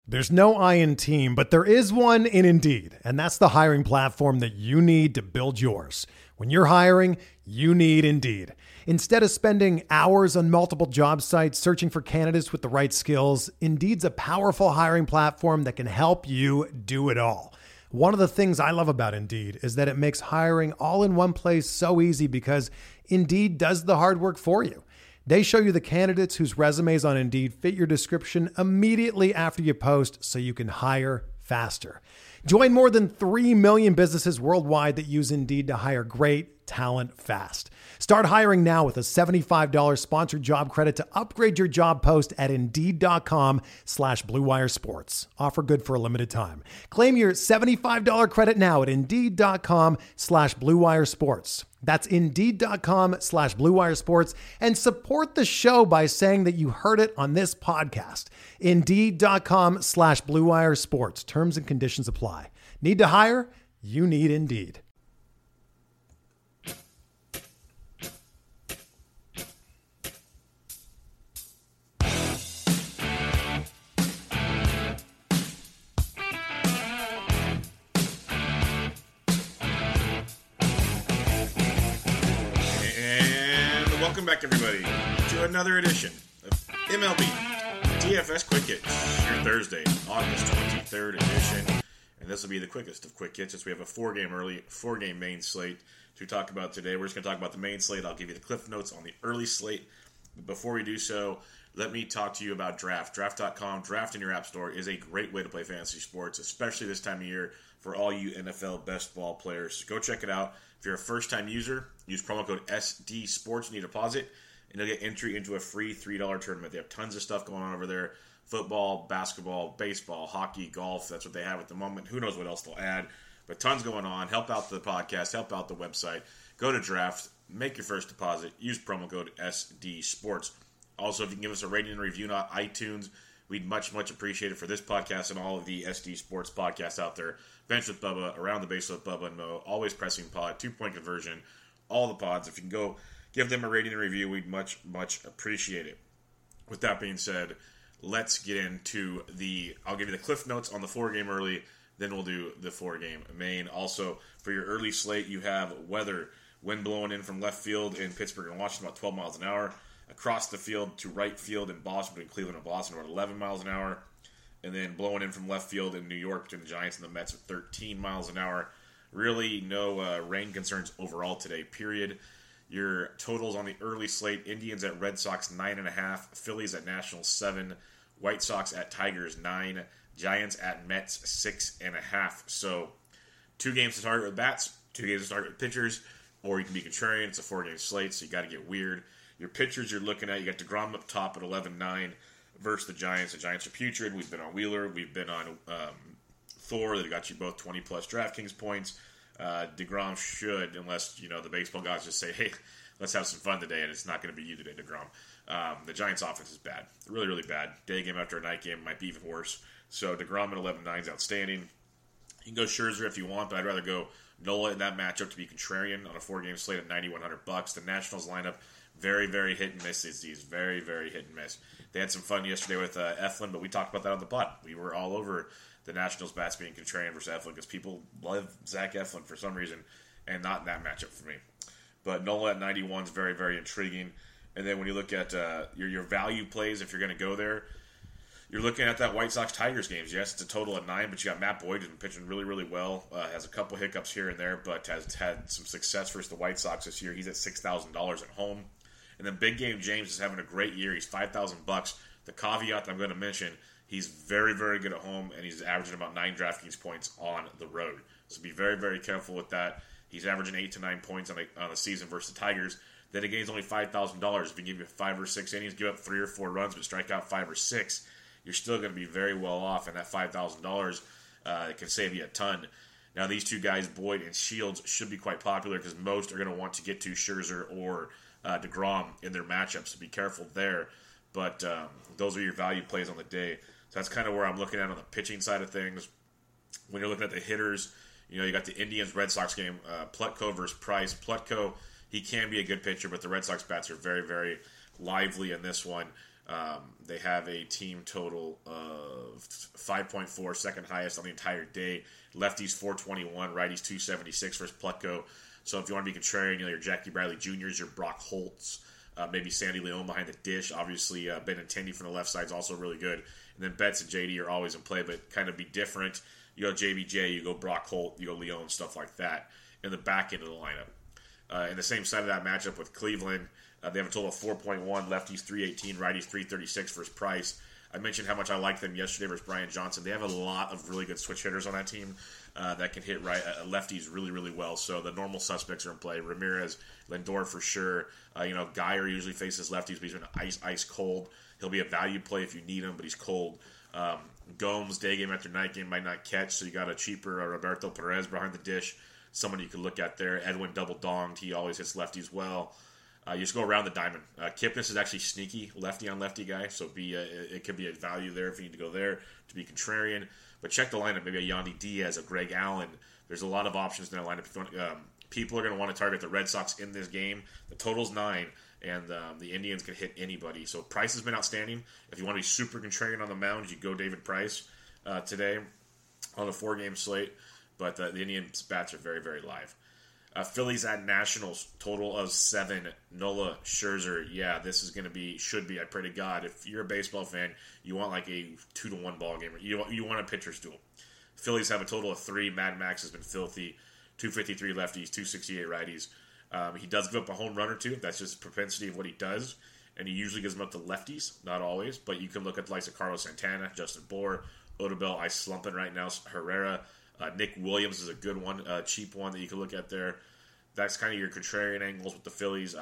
There's no I in team, but there is one in Indeed, and that's the hiring platform that you need to build yours. When you're hiring, you need Indeed. Instead of spending hours on multiple job sites searching for candidates with the right skills, Indeed's a powerful hiring platform that can help you do it all. One of the things I love about Indeed is that it makes hiring all in one place so easy because Indeed does the hard work for you. They show you the candidates whose resumes on Indeed fit your description immediately after you post so you can hire faster. Join more than 3 million businesses worldwide that use Indeed to hire great talent fast. Start hiring now with a $75 sponsored job credit to upgrade your job post at Indeed.com/Blue Wire Sports. Offer good for a limited time. Claim your $75 credit now at Indeed.com/Blue Wire Sports. That's Indeed.com/Blue Wire Sports, and support the show by saying that you heard it on this podcast. Indeed.com/Blue Wire Sports. Terms and conditions apply. Need to hire? You need Indeed. Welcome back, everybody, to another edition of MLB DFS Quick Hits, your Thursday, August 23rd edition. And this will be the quickest of quick hits since we have a four-game main slate to talk about today. We're just going to talk about the main slate. I'll give you the cliff notes on the early slate. But before we do so, let me talk to you about Draft. Draft.com, Draft in your app store, is a great way to play fantasy sports, especially this time of year for all you NFL best ball players. So go check it out. If you're a first-time user, use promo code SDSports when you deposit, and you'll get entry into a free $3 tournament. They have tons of stuff going on over there. Football, basketball, baseball, hockey, golf. That's what they have at the moment. Who knows what else they'll add. But tons going on. Help out the podcast. Help out the website. Go to Draft. Make your first deposit. Use promo code SDSports. Also, if you can give us a rating and review on iTunes, we'd much appreciate it for this podcast and all of the SD Sports podcasts out there. Bench with Bubba, Around the Base with Bubba and Mo, Always Pressing Pod, 2-Point Conversion, all the pods. If you can go give them a rating and review, we'd much appreciate it. With that being said, let's get into I'll give you the cliff notes on the 4-game early, then we'll do the 4-game main. Also, for your early slate, you have weather. Wind blowing in from left field in Pittsburgh and Washington, about 12 miles an hour. Across the field to right field in Boston, between Cleveland and Boston, about 11 miles an hour. And then blowing in from left field in New York between the Giants and the Mets at 13 miles an hour. Really no rain concerns overall today, period. Your totals on the early slate: Indians at Red Sox 9.5, Phillies at Nationals 7, White Sox at Tigers 9, Giants at Mets 6.5. So 2 games to target with bats, 2 games to target with pitchers, or you can be contrarian. It's a 4-game slate, so you got to get weird. Your pitchers you're looking at, you got DeGrom up top at 11-9 versus the Giants. The Giants are putrid. We've been on Wheeler. We've been on Thor. They got you both 20-plus DraftKings points. DeGrom should, unless, the baseball guys just say, hey, let's have some fun today, and it's not going to be you today, DeGrom. The Giants' offense is bad. Really, really bad. Day game after a night game might be even worse. So DeGrom at 11-9 is outstanding. You can go Scherzer if you want, but I'd rather go Nola in that matchup to be contrarian on a 4-game slate at $9,100. The Nationals lineup, very, very hit and miss these days. Very, very hit and miss. They had some fun yesterday with Eflin, but we talked about that on the pod. We were all over the Nationals bats being contrarian versus Eflin because people love Zach Eflin for some reason, and not in that matchup for me. But Nola at 91 is very, very intriguing. And then when you look at your value plays, if you're going to go there, you're looking at that White Sox-Tigers games. Yes, it's a total of 9, but you got Matt Boyd who's been pitching really, really well. Has a couple hiccups here and there, but has had some success versus the White Sox this year. He's at $6,000 at home. And then Big Game James is having a great year. He's $5,000. The caveat that I'm going to mention, he's very, very good at home, and he's averaging about 9 DraftKings points on the road. So be very, very careful with that. He's averaging 8 to 9 points on the season versus the Tigers. Then again, he's only $5,000. If you give you 5 or 6 innings, give up 3 or 4 runs, but strike out 5 or 6, you're still going to be very well off, and that $5,000 can save you a ton. Now, these two guys, Boyd and Shields, should be quite popular because most are going to want to get to Scherzer or DeGrom in their matchups, so be careful there. But those are your value plays on the day. So that's kind of where I'm looking at on the pitching side of things. When you're looking at the hitters, you got the Indians-Red Sox game, Plutko versus Price. Plutko, he can be a good pitcher, but the Red Sox bats are very, very lively in this one. They have a team total of 5.4, second highest on the entire day. Lefties 421, righties 276 versus Plutko. So if you want to be contrarian, your Jackie Bradley Jr.'s, your Brock Holtz, maybe Sandy Leon behind the dish. Obviously, Benintendi from the left side is also really good. And then Betts and JD are always in play, but kind of be different. You go JBJ, you go Brock Holt, you go Leon, stuff like that in the back end of the lineup. In the same side of that matchup with Cleveland, they have a total of 4.1, lefties 318, righties 336 versus Price. I mentioned how much I liked them yesterday versus Brian Johnson. They have a lot of really good switch hitters on that team that can hit lefties really, really well. So the normal suspects are in play. Ramirez, Lindor for sure. Geyer usually faces lefties, but he's been ice cold. He'll be a value play if you need him, but he's cold. Gomes, day game after night game, might not catch, so you got a cheaper Roberto Perez behind the dish, someone you could look at there. Edwin double donged. He always hits lefties well. You just go around the diamond. Kipnis is actually sneaky lefty on lefty guy, so it could be a value there if you need to go there to be contrarian. But check the lineup. Maybe a Yandy Diaz, a Greg Allen. There's a lot of options in that lineup. People are going to want to target the Red Sox in this game. The total's 9, and the Indians can hit anybody. So Price has been outstanding. If you want to be super contrarian on the mound, you go David Price today on a 4-game slate. But the Indians' bats are very, very live. Phillies at Nationals, total of 7. Nola, Scherzer. Yeah, this is going to should be, I pray to God, if you're a baseball fan, you want like a 2-1 ball game. You want a pitcher's duel. Phillies have a total of 3. Mad Max has been filthy. 253 lefties, 268 righties. He does give up a home run or two. That's just propensity of what he does. And he usually gives them up to lefties, not always. But you can look at the likes of Carlos Santana, Justin Bour, Odubel, ice slumping right now, Herrera. Nick Williams is a good one, cheap one that you can look at there. That's kind of your contrarian angles with the Phillies.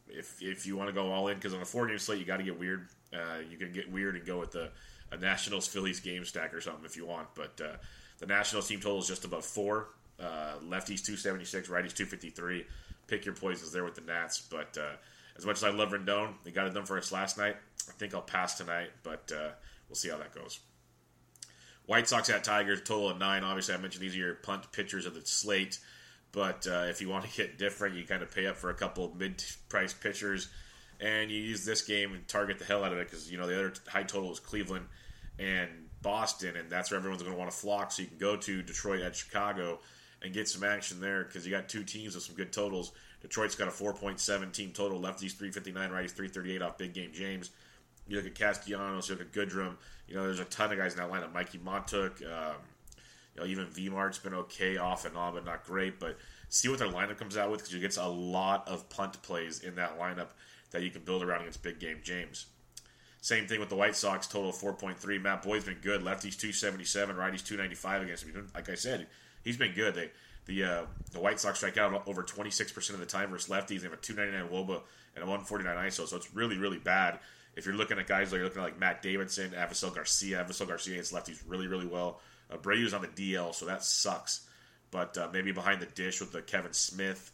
If you want to go all in, because on a 4-game slate, you got to get weird. You can get weird and go with a Nationals-Phillies game stack or something if you want. But the Nationals team total is just about 4. Lefties 276, righties 253. Pick your poisons there with the Nats. But as much as I love Rendon, they got it done for us last night. I think I'll pass tonight, but we'll see how that goes. White Sox at Tigers, total of 9. Obviously, I mentioned these are your punt pitchers of the slate. But if you want to get different, you kind of pay up for a couple of mid-price pitchers. And you use this game and target the hell out of it because, the other high total is Cleveland and Boston. And that's where everyone's going to want to flock. So you can go to Detroit at Chicago and get some action there because you got 2 teams with some good totals. Detroit's got a 4.7 team total. Lefties 359, righties 338 off Big Game James. You look at Castellanos, you look at Goodrum. There's a ton of guys in that lineup. Mikey Montook, even V-Mart's been okay off and on, but not great. But see what their lineup comes out with because you get a lot of punt plays in that lineup that you can build around against Big Game James. Same thing with the White Sox, total of 4.3. Matt Boyd's been good. Lefties 277, righties 295 against him. Like I said, he's been good. The White Sox strike out over 26% of the time versus lefties. They have a 299 WOBA and a 149 ISO, so it's really, really bad. If you're looking at guys like you're looking at like Matt Davidson, Avisel Garcia hits lefties really, really well. Abreu's on the DL, so that sucks. But maybe behind the dish with the Kevin Smith.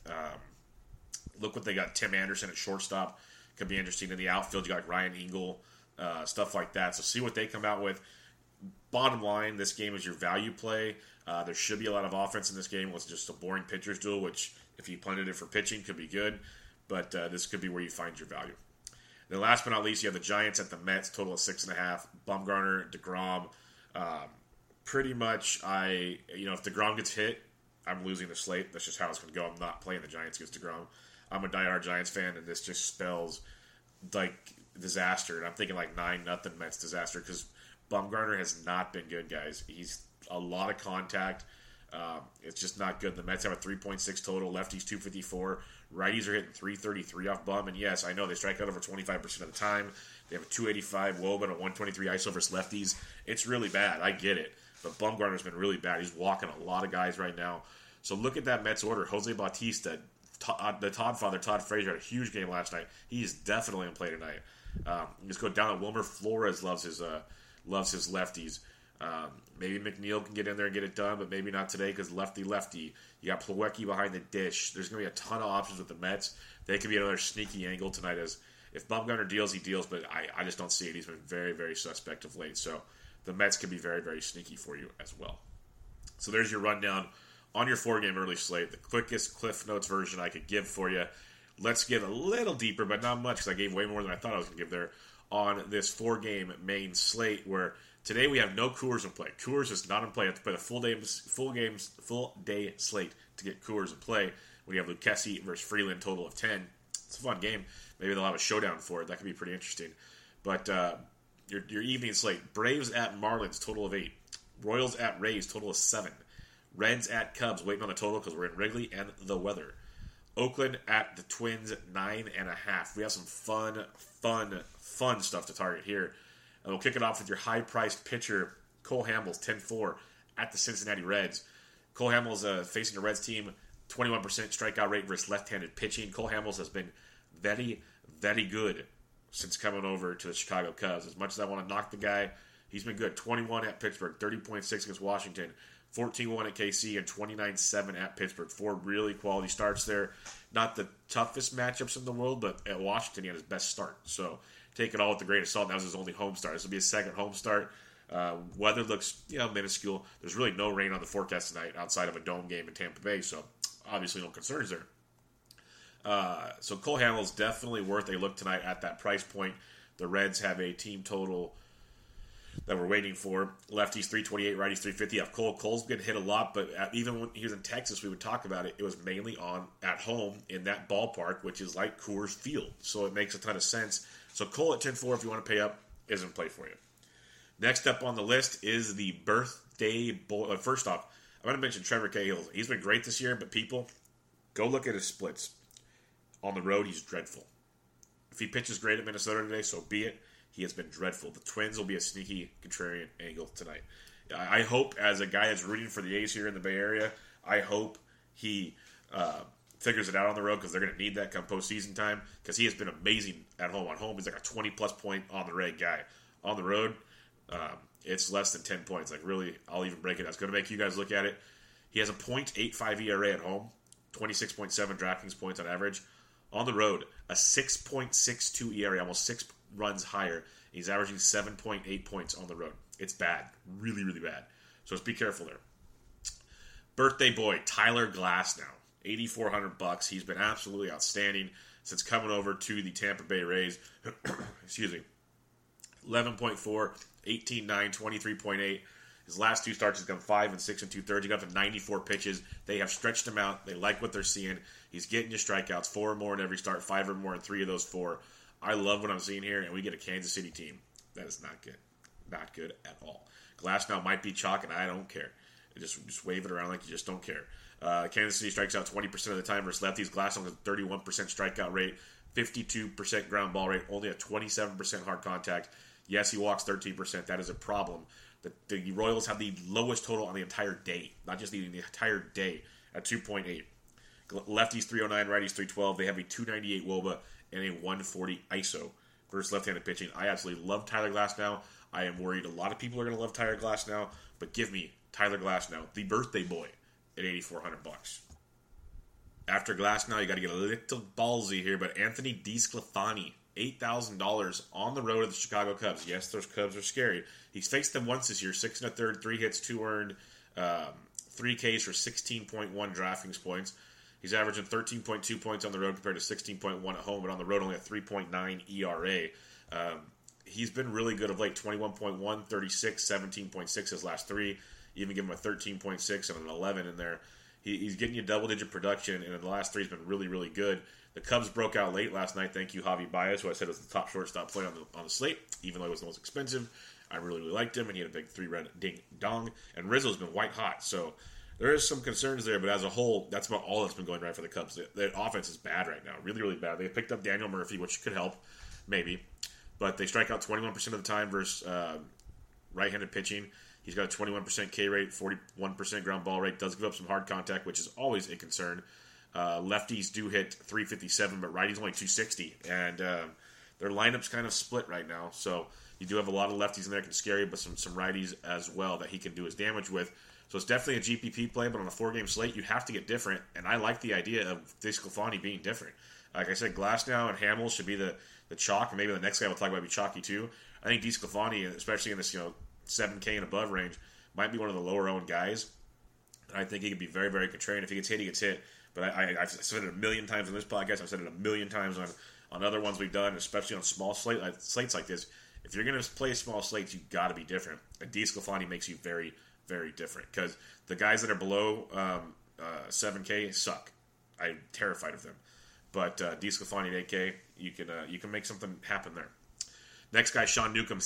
Look what they got. Tim Anderson at shortstop. Could be interesting in the outfield. You got Ryan Engel, stuff like that. So see what they come out with. Bottom line, this game is your value play. There should be a lot of offense in this game. It's just a boring pitcher's duel, which if you punted it for pitching could be good. But this could be where you find your value. Then last but not least, you have the Giants at the Mets, total of 6.5. Bumgarner, DeGrom. Pretty much, if DeGrom gets hit, I'm losing the slate. That's just how it's going to go. I'm not playing the Giants against DeGrom. I'm a diehard Giants fan, and this just spells like disaster. And I'm thinking like 9-0 Mets disaster because Bumgarner has not been good, guys. He's a lot of contact. It's just not good. The Mets have a 3.6 total. Lefties 254. Righties are hitting 333 off Bum. And yes, I know they strike out over 25% of the time. They have a 285 WOBA and a 123 ISO versus lefties. It's really bad. I get it. But Bumgarner's been really bad. He's walking a lot of guys right now. So look at that Mets order. Jose Bautista, the Todd father, Todd Frazier, had a huge game last night. He's definitely in play tonight. Just go down at Wilmer Flores loves his lefties. Maybe McNeil can get in there and get it done, but maybe not today because lefty. You got Plawecki behind the dish. There's going to be a ton of options with the Mets. They could be another sneaky angle tonight. As if Bumgarner deals, he deals, but I just don't see it. He's been very, very suspect of late. So the Mets can be very, very sneaky for you as well. So there's your rundown on your 4-game early slate. The quickest Cliff Notes version I could give for you. Let's get a little deeper, but not much because I gave way more than I thought I was going to give there. on this 4-game main slate where today we have no Coors in play. Coors is not in play. You have to play the full day slate to get Coors in play. When you have Lucchesi versus Freeland, total of 10. It's a fun game. Maybe they'll have a showdown for it. That could be pretty interesting. But your evening slate: Braves at Marlins, total of 8. Royals at Rays, total of 7. Reds at Cubs, waiting on the total because we're in Wrigley and the weather. Oakland at the Twins, 9.5. We have some fun stuff to target here. And we'll kick it off with your high-priced pitcher, Cole Hamels, 10-4 at the Cincinnati Reds. Cole Hamels facing the Reds team, 21% strikeout rate versus left-handed pitching. Cole Hamels has been very, very good since coming over to the Chicago Cubs. As much as I want to knock the guy, he's been good. 21 at Pittsburgh, 30.6 against Washington, 14-1 at KC, and 29-7 at Pittsburgh. 4 really quality starts there. Not the toughest matchups in the world, but at Washington, he had his best start. So take it all with the grain of salt. That was his only home start. This will be his second home start. Weather looks minuscule. There's really no rain on the forecast tonight outside of a dome game in Tampa Bay, so obviously no concerns there. So Cole Hamels definitely worth a look tonight at that price point. The Reds have a team total that we're waiting for. Lefties 328, righties 350. Cole's been hit a lot, but even when he was in Texas, we would talk about it. It was mainly at home in that ballpark, which is like Coors Field. So it makes a ton of sense. So Cole at 10-4, if you want to pay up, is in play for you. Next up on the list is the birthday boy. First off, I'm going to mention Trevor Cahill. He's been great this year, but people, go look at his splits. On the road, he's dreadful. If he pitches great at Minnesota today, so be it. He has been dreadful. The Twins will be a sneaky contrarian angle tonight. I hope, as a guy that's rooting for the A's here in the Bay Area, I hope he figures it out on the road because they're going to need that come postseason time because he has been amazing at home. On home, he's like a 20-plus point on the reg guy. On the road, it's less than 10 points. Like, really, I'll even break it out. It's going to make you guys look at it. He has a .85 ERA at home, 26.7 DraftKings points on average. On the road, a 6.62 ERA, almost 6 runs higher. He's averaging 7.8 points on the road. It's bad. Really, really bad. So just be careful there. Birthday boy, Tyler Glasnow, $8,400. He's been absolutely outstanding since coming over to the Tampa Bay Rays. Excuse me. 11.4, 18.9, 23.8. His last 2 starts, he's gone 5 and 6 2/3. He got up to 94 pitches. They have stretched him out. They like what they're seeing. He's getting you strikeouts, 4 or more in every start, 5 or more in 3 of those 4. I love what I'm seeing here, and we get a Kansas City team. That is not good. Not good at all. Glasnow might be chalk, and I don't care. Just wave it around like you just don't care. Kansas City strikes out 20% of the time versus lefties. Glasnow has a 31% strikeout rate, 52% ground ball rate, only a 27% hard contact. Yes, he walks 13%. That is a problem. The Royals have the lowest total on the entire day, not just the entire day, at 2.8. Lefties 309, righties 312. They have a 298 WOBA and a 140 ISO versus left-handed pitching. I absolutely love Tyler Glasnow. I am worried a lot of people are going to love Tyler Glasnow, but give me Tyler Glasnow, the birthday boy, at $8,400. After Glasnow, you got to get a little ballsy here, but Anthony DeSclafani, $8,000 on the road of the Chicago Cubs. Yes, those Cubs are scary. He's faced them once this year, 6 1/3, 3 hits, 2 earned, 3 Ks for 16.1 DraftKings points. He's averaging 13.2 points on the road compared to 16.1 at home, but on the road only a 3.9 ERA. He's been really good of late, 21.1, 36, 17.6 his last 3. Even give him a 13.6 and an 11 in there. He's getting you double-digit production, and in the last 3 he's been really, really good. The Cubs broke out late last night. Thank you, Javi Baez, who I said was the top shortstop play on the slate, even though he was the most expensive. I really, really liked him, and he had a big 3-run ding-dong. And Rizzo's been white hot, so there is some concerns there, but as a whole, that's about all that's been going right for the Cubs. The offense is bad right now, really, really bad. They picked up Daniel Murphy, which could help, maybe, but they strike out 21% of the time versus right-handed pitching. He's got a 21% K rate, 41% ground ball rate, does give up some hard contact, which is always a concern. Lefties do hit 357, but righties only 260, and their lineup's kind of split right now, so you do have a lot of lefties in there that can scare you, but some righties as well that he can do his damage with. So it's definitely a GPP play, but on a 4-game slate, you have to get different, and I like the idea of DeSclafani being different. Like I said, Glasnow and Hamels should be the chalk, and maybe the next guy we'll talk about will be chalky too. I think DeSclafani, especially in this 7K and above range, might be one of the lower-owned guys. I think he could be very, very contrarian. If he gets hit, he gets hit. But I've said it a million times on this podcast. I've said it a million times on other ones we've done, especially on small slates like this, if you're going to play small slates, you got to be different. And DeSclafani makes you very, very different because the guys that are below 7K suck. I'm terrified of them. But DeSclafani at 8K, you can make something happen there. Next guy, Sean Newcomb,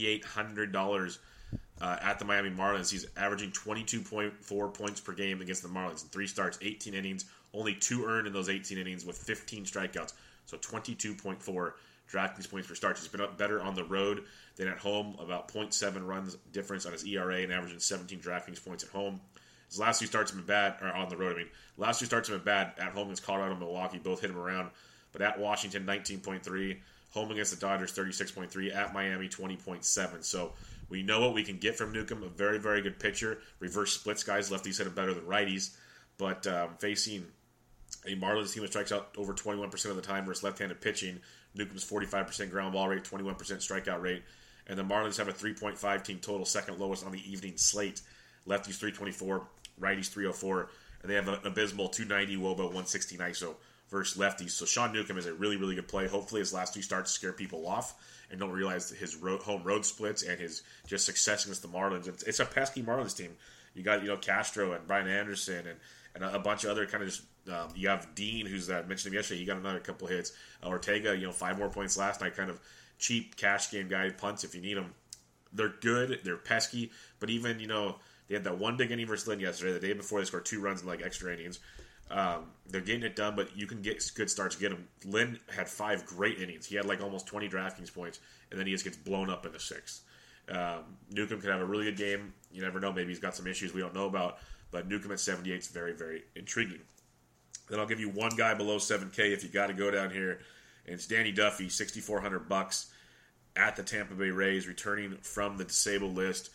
$7,800 at the Miami Marlins. He's averaging 22.4 points per game against the Marlins in 3 starts, 18 innings, only 2 earned in those 18 innings with 15 strikeouts. So 22.4 DraftKings points per start. He's been up better on the road than at home, about 0.7 runs difference on his ERA and averaging 17 DraftKings points at home. His last 2 starts have been bad, or on the road, Last 2 starts have been bad at home against Colorado and Milwaukee. Both hit him around. But at Washington, 19.3. Home against the Dodgers, 36.3. At Miami, 20.7. So we know what we can get from Newcomb. A very, very good pitcher. Reverse splits guys. Lefties hit him better than righties. But facing a Marlins team that strikes out over 21% of the time versus left-handed pitching, Newcomb's 45% ground ball rate, 21% strikeout rate. And the Marlins have a 3.5 team total, second lowest on the evening slate. Lefties 324, righties 304. And they have an abysmal 290 WOBA, 169 ISO versus lefties. So Sean Newcomb is a really, really good play. Hopefully his last 2 starts scare people off and don't realize his home road splits and his just success against the Marlins. It's a pesky Marlins team. You got Castro and Brian Anderson and a bunch of other kind of just you have Dean, who's I mentioned him yesterday. He got another couple hits. Ortega, 5 more points last night. Kind of cheap cash game guy, punts if you need them. They're good. They're pesky. But even they had that one big inning versus Lynn yesterday. The day before they scored 2 runs in extra innings. They're getting it done, but you can get good starts. Get them. Lynn had 5 great innings. He had almost 20 DraftKings points, and then he just gets blown up in the 6th. Newcomb could have a really good game. You never know. Maybe he's got some issues we don't know about. But Newcomb at 78 is very, very intriguing. Then I'll give you one guy below 7K if you got to go down here, and it's Danny Duffy, $6,400 at the Tampa Bay Rays, returning from the disabled list.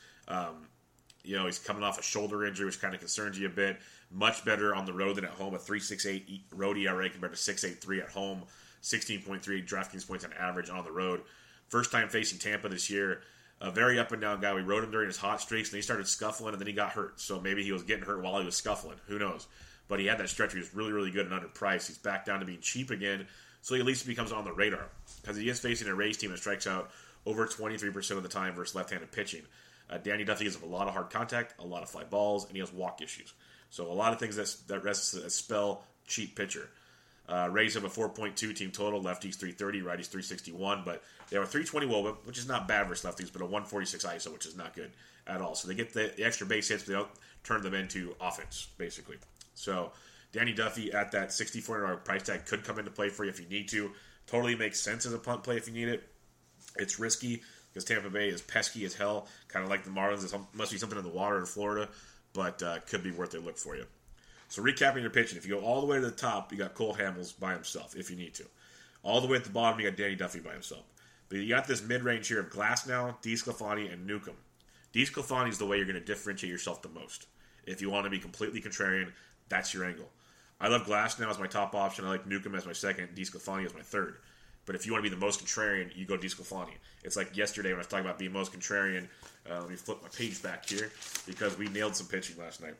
He's coming off a shoulder injury, which kind of concerns you a bit. Much better on the road than at home. A 3.68 road ERA compared to 6.83 at home. 16.3 DraftKings points on average on the road. First time facing Tampa this year. A very up and down guy. We rode him during his hot streaks, and then he started scuffling, and then he got hurt. So maybe he was getting hurt while he was scuffling. Who knows? But he had that stretch where he was really, really good and underpriced. He's back down to being cheap again, so he at least becomes on the radar. Because he is facing a Rays team that strikes out over 23% of the time versus left-handed pitching. Danny Duffy gives up a lot of hard contact, a lot of fly balls, and he has walk issues. So a lot of things that spell cheap pitcher. Rays have a 4.2 team total, lefties 330, righties 361, but they have a 320 WOBA, which is not bad versus lefties, but a 146 ISO, which is not good at all. So they get the extra base hits, but they don't turn them into offense, basically. So Danny Duffy at that $6,400 price tag could come into play for you if you need to. Totally makes sense as a punt play if you need it. It's risky because Tampa Bay is pesky as hell, kind of like the Marlins. There must be something in the water in Florida, but could be worth a look for you. So recapping your pitching, if you go all the way to the top, you got Cole Hamels by himself, if you need to. All the way at the bottom, you got Danny Duffy by himself. But you got this mid-range here of Glasnow, DeSclafani, and Newcomb. DeSclafani is the way you're going to differentiate yourself the most. If you want to be completely contrarian, that's your angle. I love Glasnow as my top option. I like Newcomb as my second, DeSclafani as my third. But if you want to be the most contrarian, you go DeSclafani. It's like yesterday when I was talking about being most contrarian. Let me flip my page back here because we nailed some pitching last night.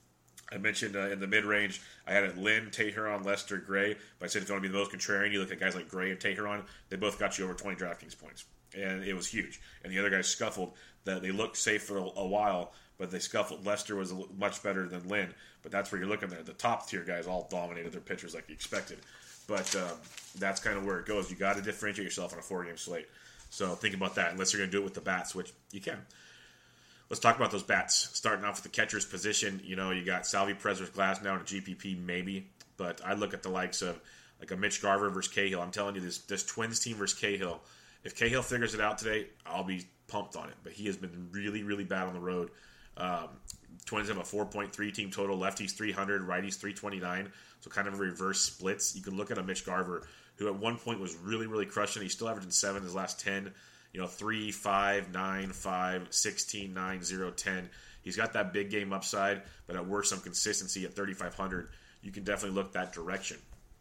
I mentioned in the mid-range, I had it Lynn, Teheran, Lester, Gray. But I said if you want to be the most contrarian, you look at guys like Gray and Teheran. They both got you over 20 DraftKings points. And it was huge. And the other guys scuffled. They looked safe for a while, but they scuffled. Lester was much better than Lynn. But that's where you're looking there. The top-tier guys all dominated their pitchers like you expected. But that's kind of where it goes. You got to differentiate yourself on a 4-game slate. So think about that, unless you're going to do it with the bats, which you can. Let's talk about those bats. Starting off with the catcher's position, you got Salvi Perez versus Glasnow and a GPP maybe, but I look at the likes of like a Mitch Garver versus Cahill. I'm telling you, this Twins team versus Cahill. If Cahill figures it out today, I'll be pumped on it. But he has been really, really bad on the road. Twins have a 4.3 team total. Lefties 300, righties 329. So kind of a reverse splits. You can look at a Mitch Garver, who at one point was really, really crushing. He's still averaging 7 in his last 10. 3, 5, 9, 5, 16, 9, 0, 10. He's got that big game upside, but at worst, some consistency at 3,500. You can definitely look that direction.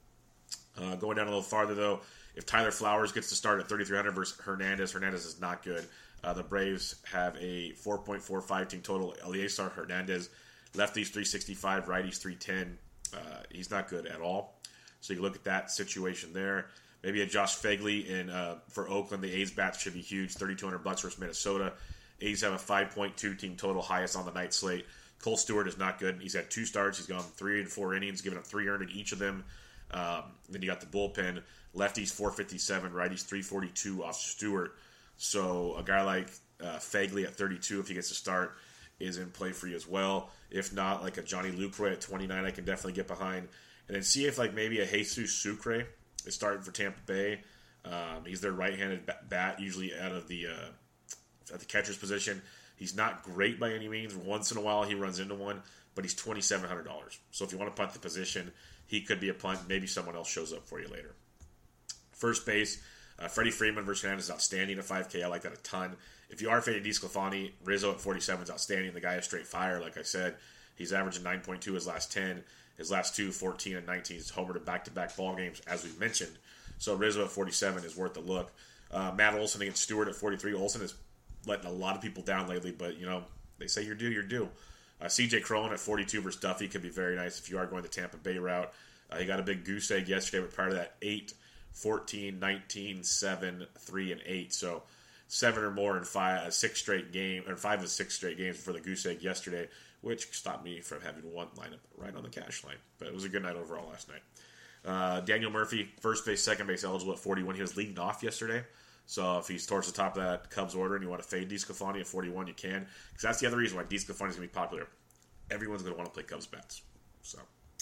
Going down a little farther, though, if Tyler Flowers gets to start at 3,300 versus Hernandez is not good. The Braves have a 4.45 team total. Eliezer Hernandez, lefties 365, righties 310. He's not good at all. So you look at that situation there. Maybe a Josh Phegley for Oakland. The A's bats should be huge. $3,200 versus Minnesota. A's have a 5.2 team total, highest on the night slate. Cole Stewart is not good. He's had 2 starts. He's gone 3 and 4 innings, giving up 3 earned in each of them. Then you got the bullpen. Lefties 457, righties 342 off Stewart. So a guy like Phegley at 32, if he gets a start, is in play for you as well. If not, like a Johnny Lucroy at 29, I can definitely get behind. And then see if like maybe a Jesus Sucre is starting for Tampa Bay. He's their right-handed bat, usually out of the at the catcher's position. He's not great by any means. Once in a while he runs into one, but he's $2,700. So if you want to punt the position, he could be a punt. Maybe someone else shows up for you later. First base, Freddie Freeman versus Hernandez is outstanding at 5K. I like that a ton. If you are fading DeSclafani, Rizzo at 47 is outstanding. The guy is straight fire, like I said. He's averaging 9.2 his last 10. His last 2, 14 and 19. He's homered in back-to-back ball games, as we've mentioned. So Rizzo at 47 is worth a look. Matt Olson against Stewart at 43. Olson is letting a lot of people down lately, but, they say you're due, you're due. CJ Cron at 42 versus Duffy could be very nice if you are going the Tampa Bay route. He got a big goose egg yesterday, but prior to that, 8, 14, 19, 7, 3, and 8. So 7 or more in 5 of 6 straight games before the goose egg yesterday, which stopped me from having one lineup right on the cash line. But it was a good night overall last night. Daniel Murphy, first base, second base eligible at 41. He was leading off yesterday. So if he's towards the top of that Cubs order and you want to fade DeSclafani at 41, you can. Because that's the other reason why DeSclafani is going to be popular. Everyone's going to want to play Cubs bats. So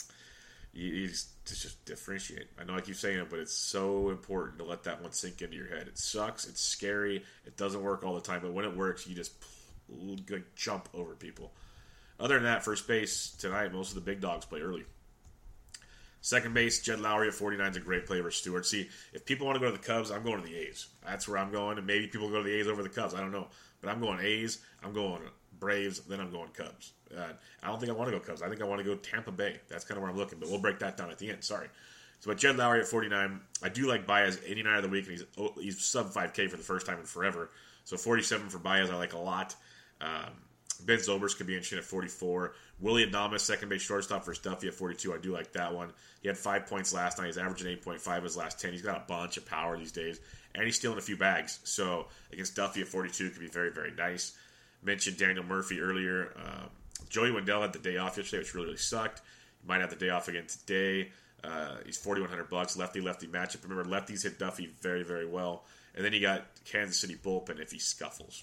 you just differentiate. I know I keep saying it, but it's so important to let that one sink into your head. It sucks. It's scary. It doesn't work all the time. But when it works, you just jump over people. Other than that, first base tonight, most of the big dogs play early. Second base, Jed Lowry at 49 is a great play versus Stewart. See, if people want to go to the Cubs, I'm going to the A's. That's where I'm going, and maybe people go to the A's over the Cubs. I don't know. But I'm going A's, I'm going Braves, then I'm going Cubs. I don't think I want to go Cubs. I think I want to go Tampa Bay. That's kind of where I'm looking, but we'll break that down at the end. Sorry. So, but Jed Lowry at 49, I do like Baez, 89 of the week, and he's sub 5K for the first time in forever. So 47 for Baez, I like a lot. Ben Zobrist could be interesting at 44. Willie Adames, second base shortstop versus Duffy at 42. I do like that one. He had 5 points last night. He's averaging 8.5 his last 10. He's got a bunch of power these days, and he's stealing a few bags. So against Duffy at 42 could be very, very nice. Mentioned Daniel Murphy earlier. Joey Wendell had the day off yesterday, which really sucked. He might have the day off again today. He's $4,100. Lefty-lefty matchup. Remember, lefties hit Duffy very, very well. And then you got Kansas City bullpen if he scuffles.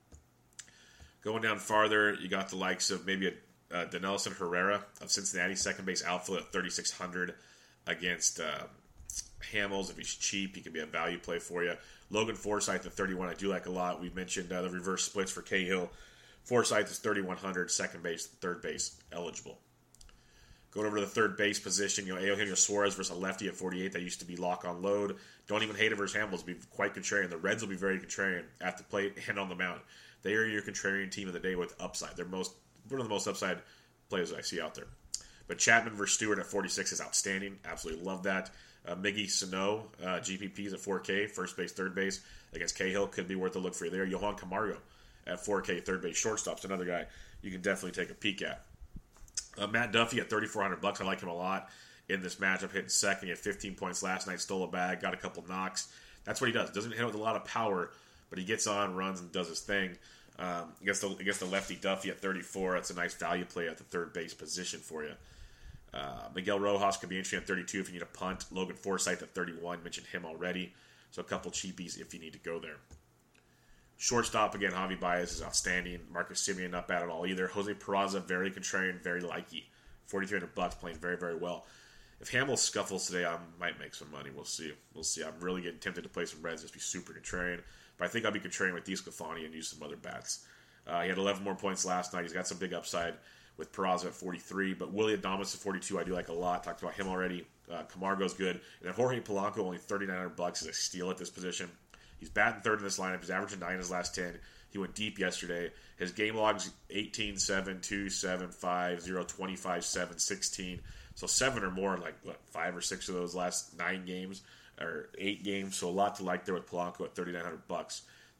Going down farther, you got the likes of maybe a Denelson Herrera of Cincinnati, second base outfield at 3,600 against Hamels. If he's cheap, he can be a value play for you. Logan Forsythe at 31, I do like a lot. We mentioned the reverse splits for Cahill. Forsythe is 3,100, second base, third base eligible. Going over to the third base position, Eugenio Suarez versus a lefty at 48. That used to be lock on load. Don't even hate it versus Hamels. Be quite contrarian. The Reds will be very contrarian at the plate and on the mound. They are your contrarian team of the day with upside. They're one of the most upside players I see out there. But Chapman versus Stewart at 46 is outstanding. Absolutely love that. Miggy Sano, GPPs at 4K, first base, third base against Cahill could be worth a look for you there. Johan Camargo at 4K, third base, shortstop's another guy you can definitely take a peek at. Matt Duffy at $3,400. I like him a lot in this matchup. Hitting second, he had 15 points last night, stole a bag, got a couple knocks. That's what he does. Doesn't hit with a lot of power, but he gets on, runs, and does his thing. Against the lefty Duffy at 34, that's a nice value play at the third base position for you. Miguel Rojas could be interesting at 32 if you need a punt. Logan Forsythe at 31, mentioned him already. So a couple cheapies if you need to go there. Shortstop, again, Javi Baez is outstanding. Marcus Semien not bad at all either. Jose Peraza, very contrarian, very likey. $4,300, playing very, very well. If Hamels scuffles today, I might make some money. We'll see. I'm really getting tempted to play some Reds, just be super contrarian. But I think I'll be contrarian with DeSclafani and use some other bats. He had 11 more points last night. He's got some big upside with Peraza at 43. But Willie Adames at 42, I do like a lot. Talked about him already. Camargo's good. And then Jorge Polanco, only $3,900, is a steal at this position. He's batting third in this lineup. He's averaging 9 his last 10. He went deep yesterday. His game log's 18, 7, 2, 7, 5, 0, 25, 7, 16. So 7 or more, 5 or 6 of those last 9 games or 8 games. So a lot to like there with Polanco at $3,900.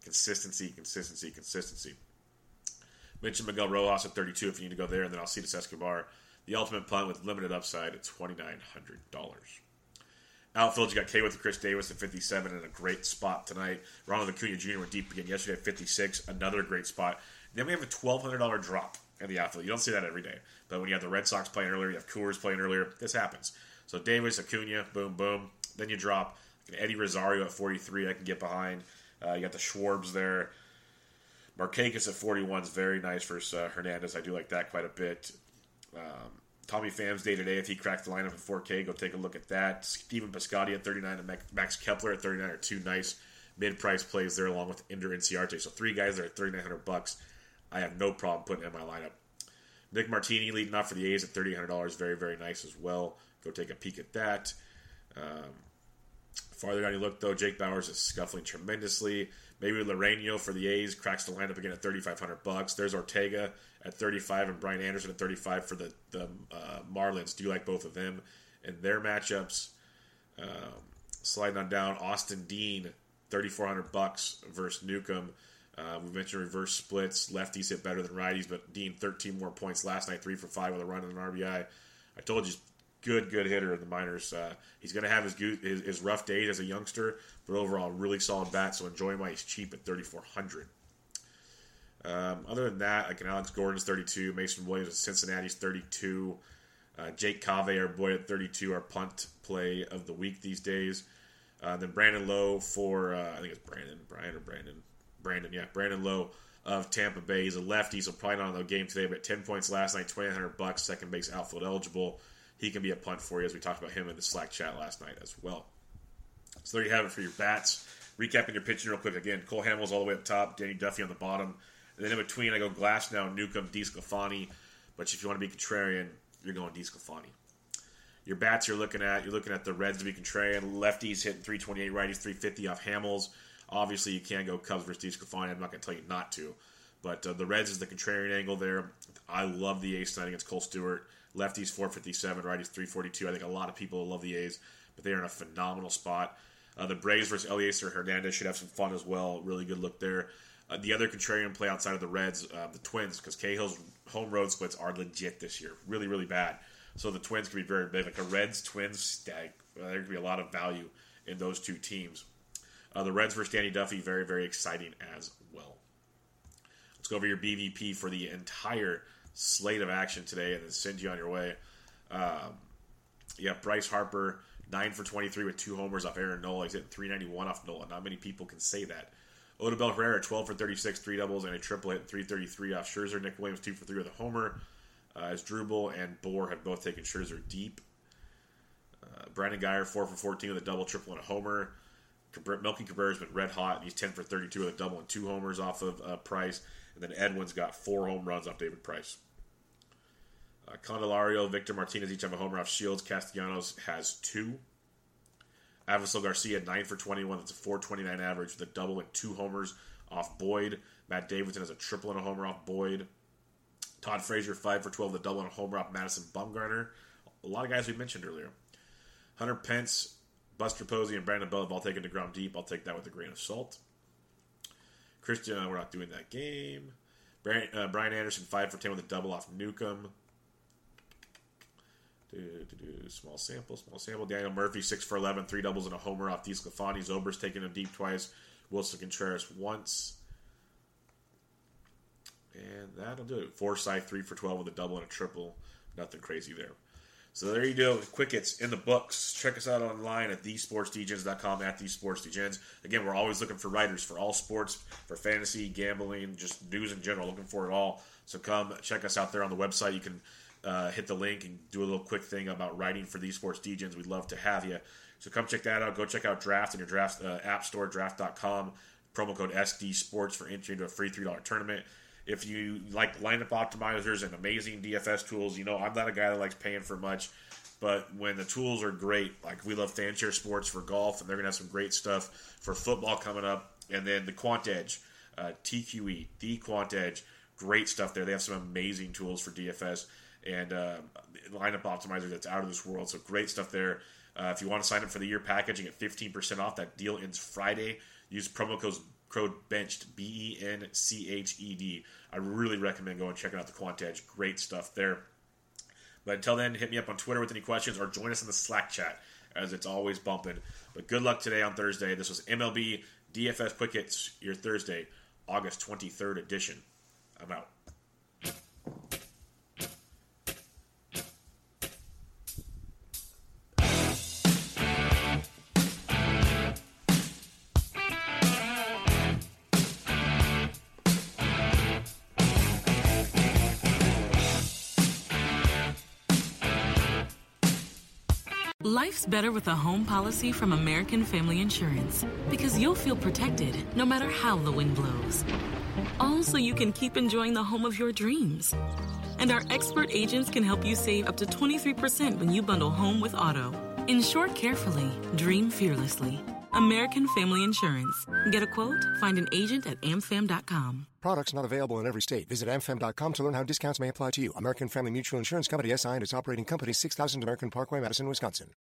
Consistency. Mentioned Miguel Rojas at 32 if you need to go there, and then Alcides Escobar, the ultimate punt with limited upside at $2,900. Outfield, you got K with Chris Davis at 57 in a great spot tonight. Ronald Acuna Jr. went deep again yesterday at 56, another great spot. Then we have a $1,200 drop in the outfield. You don't see that every day. But when you have the Red Sox playing earlier, you have Coors playing earlier, this happens. So Davis, Acuna, boom, boom. Then you drop Eddie Rosario at 43, I can get behind. You got the Schwarbs there. Markakis at 41 is very nice versus Hernandez. I do like that quite a bit. Tommy Pham's day today, if he cracks the lineup at 4K, go take a look at that. Steven Piscotty at 39 and Max Kepler at 39 are two nice mid-price plays there, along with Ender Inciarte. So three guys there at $3,900. I have no problem putting in my lineup. Nick Martini leading off for the A's at $3,800. Very, very nice as well. Go take a peek at that. Farther down you look, though, Jake Bauers is scuffling tremendously. Maybe Loreno for the A's cracks the lineup again at $3,500. There's Ortega at 35 and Brian Anderson at 35 for the Marlins. Do you like both of them and their matchups? Sliding on down, Austin Dean, $3,400 versus Newcomb. We mentioned reverse splits. Lefties hit better than righties, but Dean 13 more points last night, 3 for 5 with a run and an RBI. I told you, good hitter in the minors. He's going to have his rough days as a youngster, but overall, really solid bat, so enjoy him while he's cheap at $3,400. Other than that, like Alex Gordon's 32, Mason Williams at Cincinnati's 32, Jake Cave, our boy at 32, our punt play of the week these days. Then Brandon Lowe for, I think it's Brandon Lowe of Tampa Bay. He's a lefty, so probably not on the game today, but 10 points last night, $2,900, second base outfield eligible. He can be a punt for you, as we talked about him in the Slack chat last night as well. So there you have it for your bats. Recapping your pitching real quick again. Cole Hamels all the way up top, Danny Duffy on the bottom. And then in between, I go Glasnow, Newcomb, DeSclafani. But if you want to be contrarian, you're going DeSclafani. Your bats you're looking at the Reds to be contrarian. Lefties hitting 328, righties 350 off Hamels. Obviously, you can go Cubs versus DeSclafani. I'm not going to tell you not to. But the Reds is the contrarian angle there. I love the A's tonight against Cole Stewart. Lefties 457, righties 342. I think a lot of people love the A's, but they are in a phenomenal spot. The Braves versus Eliezer Hernandez should have some fun as well. Really good look there. The other contrarian play outside of the Reds, the Twins, because Cahill's home road splits are legit this year. Really, really bad. So the Twins could be very big. Like a Reds-Twins stag, there could be a lot of value in those two teams. The Reds versus Danny Duffy, very, very exciting as well. Let's go over your BVP for the entire slate of action today and then send you on your way. Bryce Harper, 9 for 23 with 2 homers off Aaron Nola. He's hitting 391 off Nola. Not many people can say that. Odubel Herrera, 12 for 36, 3 doubles and a triple, hitting 333 off Scherzer. Nick Williams, 2 for 3 with a homer. As Drubel and Bohr have both taken Scherzer deep. Brandon Guyer, 4 for 14 with a double, triple, and a homer. Melky Cabrera's been red hot, and he's 10 for 32 with a double and 2 homers off of Price. And then Edwin's got 4 home runs off David Price. Candelario, Victor Martinez each have a homer off Shields. Castellanos has 2. Avisel Garcia, 9 for 21. That's a 4.29 average with a double and 2 homers off Boyd. Matt Davidson has a triple and a homer off Boyd. Todd Frazier, 5 for 12 with a double and a homer off Madison Bumgarner. A lot of guys we mentioned earlier. Hunter Pence, Buster Posey, and Brandon Bell have all taken DeGrom deep. I'll take that with a grain of salt. Christian, we're not doing that game. Brian Anderson, 5 for 10 with a double off Newcomb. Small sample. Daniel Murphy, 6 for 11, 3 doubles and a homer off DeSclafani. Zobrist taking him deep twice. Wilson Contreras once. And that'll do it. Forsythe, 3 for 12 with a double and a triple. Nothing crazy there. So there you go. Quick hits in the books. Check us out online at thesportsdegens.com, at thesportsdegens. Again, we're always looking for writers for all sports, for fantasy, gambling, just news in general. Looking for it all. So come check us out there on the website. You can hit the link and do a little quick thing about writing for These Sports Degens. We'd love to have you. So come check that out. Go check out Draft in your Draft app store, draft.com. Promo code SD Sports for entry into a free $3 tournament. If you like lineup optimizers and amazing DFS tools, you know I'm not a guy that likes paying for much. But when the tools are great, like we love Fanshare Sports for golf, and they're going to have some great stuff for football coming up. And then the Quant Edge, TQE, the Quant Edge, great stuff there. They have some amazing tools for DFS and lineup optimizer that's out of this world. So great stuff there. If you want to sign up for the year package and get 15% off, that deal ends Friday. Use promo code BENCHED, BENCHED. I really recommend going and checking out the Quant Edge. Great stuff there. But until then, hit me up on Twitter with any questions or join us in the Slack chat as it's always bumping. But good luck today on Thursday. This was MLB DFS Quick Hits, your Thursday, August 23rd edition. I'm out. Life's better with a home policy from American Family Insurance because you'll feel protected no matter how the wind blows. All so you can keep enjoying the home of your dreams. And our expert agents can help you save up to 23% when you bundle home with auto. Insure carefully, dream fearlessly. American Family Insurance. Get a quote? Find an agent at amfam.com. Products not available in every state. Visit amfam.com to learn how discounts may apply to you. American Family Mutual Insurance Company, SI, and its operating company, 6000 American Parkway, Madison, Wisconsin.